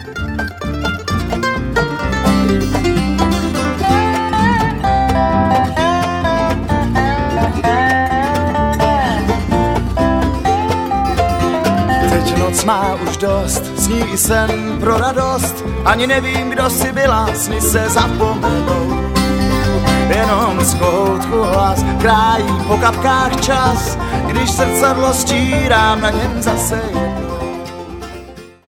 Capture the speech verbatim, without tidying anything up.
Teď noc má už dost, sní i sen pro radost, ani nevím, kdo si byla, sny se zapomenou. Jenom z koutku hlas krájí po kapkách čas, když srdcadlo stírám, na něm zase jednou.